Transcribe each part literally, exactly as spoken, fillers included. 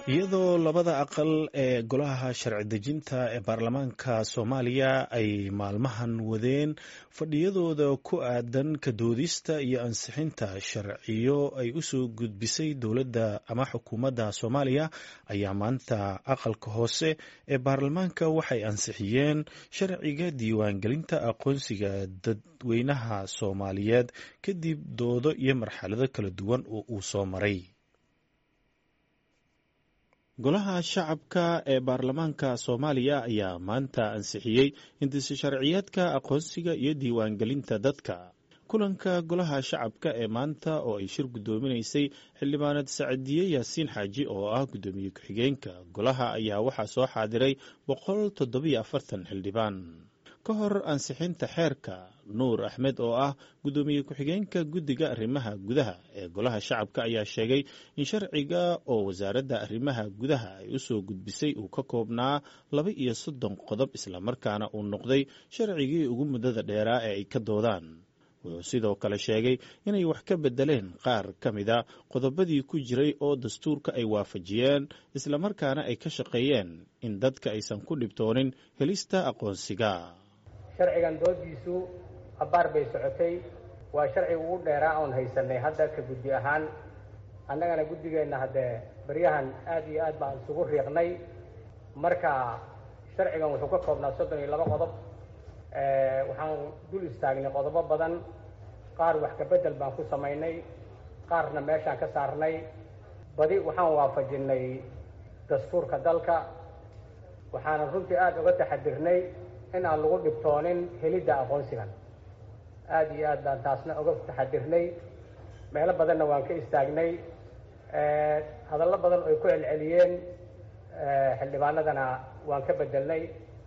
iyadoo labada aqal ee golaha sharci dejinta ee baarlamaanka Soomaaliya ay maalmahan wadeen fadhiyadooda ku aadan ka doodista iyo ansixinta sharciyo ay u soo gudbisay dowladda ama xukuumadda Soomaaliya ayaa maanta aqalka hoose ee baarlamaanka waxay ansixiyeen sharciga diiwaangelinta aqoonsiga dadweynaha Soomaaliyeed kadib doodo iyo marxalado kala duwan oo uu soo maray. golaha shacabka ee baarlamaanka Soomaaliya ayaa maanta ansixiyey hindise sharciyeedka aqoonsiga iyo diiwaangelinta dadka. kulanka golaha shacabka ee maanta oo ay shir gudoominaysay xildhibaanad Sacdiye Yaasiin Xaaji oo ah gudoomiye ku-xigeenka golaha ayaa waxaa soo xaadiray boqol toddoba iyo afartan xildhibaan. ka hor ansixinta xeerka, Nuur Axmed oo ah gudoomiye ku-xigeenka guddiga arrimaha gudaha ee golaha shacabka ayaa sheegay in sharciga oo wasaaradda arrimaha gudaha ay u soo gudbisay uu ka koobnaa laba iyo soddon qodob islamarkaana uu noqday sharcigii ugu muddada dheeraa ee ay ka doodaan. wuxuu sidoo kale sheegay inay wax ka bedeleen qaar ka mida qodobadii ku jiray oo dastuurka ay waafajiyeen islamarkaana ay ka shaqeeyeen in dadka aysan ku dhibtoonin helista aqoonsiga. sharcigan doodiisu abaar bay socotay, waa sharci ugu dheeraa oon haysanay hadda ka guddi ahaan. annagana guddigeenna haddee baryahan aad iyo aad baan isugu riiqnay. marka sharcigan wuxuu ka koobnaa soddon iyo laba qodob. waxaan dul istaagnay qodobo badan, qaar wax ka bedel baan ku samaynay, qaarna meeshaan ka saarnay. badi waxaan waafajinay dastuurka dalka, waxaana runtii aada uga taxadirnay in aan lagu dhibtoonin helidda aqoonsigan. aada iyo aad baan taasna uga taxadirnay. meelo badanna waan ka istaagnay. hadallo badan oo ay ku celceliyeen xildhibaanadana waan ka bedelnay.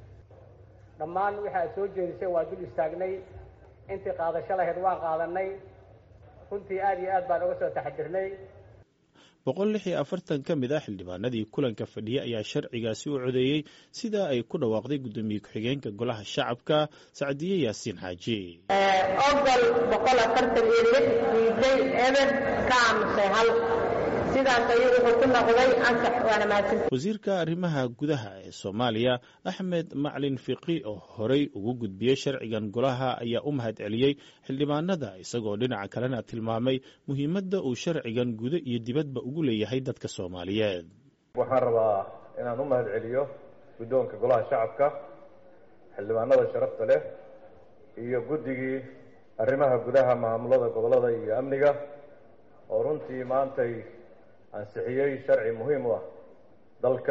dhammaan waxa aad soo jeedisay waa dul istaagnay. intii qaadasho lahayd waan qaadanay. runtii aada iyo aad baan uga soo taxadirnay. boqol lix iyo afartan ka mid ah xildhibaanadii kulanka fadhiya ayaa sharcigaasi u codeeyey sida ay ku dhawaaqday gudoomiye ku-xigeenka golaha shacabka Sacdiye Yaasiin Xaaji. ogol boqol afartan iyo lix diiday eber ka aamusay hal. sidaas ayuu wuxuu ku noqday ansax waana mahadsan. wasiirka arrimaha gudaha ee Soomaaliya Axmed Macalin Fiqi oo horey ugu gudbiyey sharcigan golaha ayaa u mahad celiyey xildhibaanada isagoo dhinaca kalena tilmaamay muhiimadda uu sharcigan guda iyo dibadba ugu leeyahay dadka Soomaaliyeed. waxaan rabaa inaan u mahad celiyo guddoonka golaha shacabka, xildhibaanada sharafta leh iyo guddigii arrimaha gudaha, maamulada gobolada iyo amniga oo runtii maantay ansixiyey sharci muhiim u ah dalka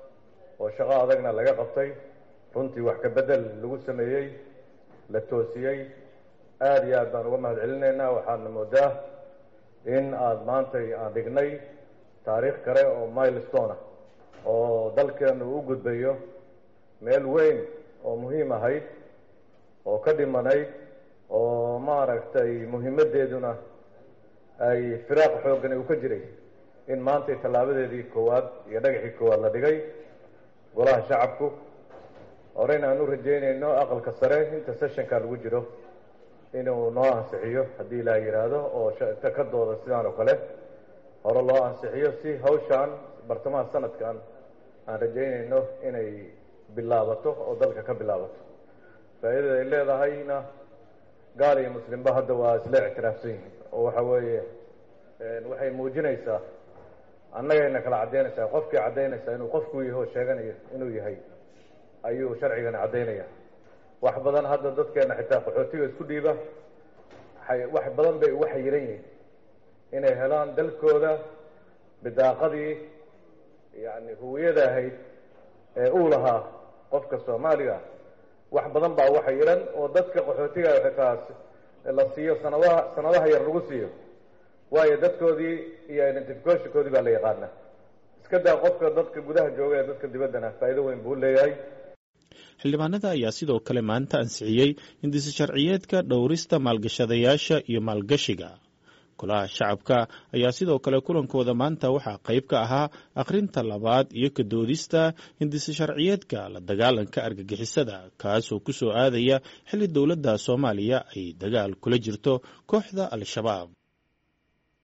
oo shaqo adagna laga qabtay. runtii wax ka bedel lagu sameeyey, la toosiyey. aada iyo aad baan uga mahad celinaynaa. waxaana moodaa in aada maantay aan dhignay taariikh kale oo milestone ah oo dalkeenu u gudbayo meel weyn oo muhiim ahayd oo ka dhimanayd oo maaragtay muhiimaddeeduna ay firaaq xooggani uu ka jiray, in maantay tallaabadeedii koowaad iyo dhagaxii koowaad la dhigay. golaha shacabku horeyna aan u rajeynayno aqalka sare inta sessionka lagu jiro inuu noo ansixiyo haddii ilaa yidhaahdo, oo ta ka dooda sidaan oo kale hore loo ansixiyo si hawshaan bartamaha sanadkan aan rajeynayno inay bilaabato oo dalka ka bilaabato. faa'iidada ay leedahayna gaal iyo muslimba hadda waa isla ictiraafsan yihiin oo waxa weeye waxay muujinaysaa, annagayna kala caddaynaysaa, qofkii caddaynaysaa inuu qofku yaho sheeganayo inuu yahay ayuu sharcigani caddaynaya. wax badan hadda dadkeena xitaa qaxootiga isku dhiiba wax badan bay uga xayiran yihiin inay helaan dalkooda bidaaqadii yani huwiyada ahayd ee uu lahaa qofka Soomaaliga. wax badan baa uga xayiran oo dadka qaxootiga xitaa la siiyo sanadaha sanadaha yar lagu siiyo, waayo dadkoodii iyo identificationkoodii baa la yaqaanaa. iska daa qofka dadka gudaha jooga ee dadka dibaddana faa'iido weyn buu leeyahay. xildhibaanada ayaa sidoo kale maanta ansixiyey hindise sharciyeedka dhowrista maalgashadayaasha iyo maalgashiga. golaha shacabka ayaa sidoo kale kulankooda maanta waxaa qayb ka ahaa akhrinta labaad iyo ka doodista hindise sharciyeedka la dagaalanka argagixisada, kaasoo ku soo aadaya xilli dowladda Soomaaliya ay dagaal kula jirto kooxda Al-Shabaab.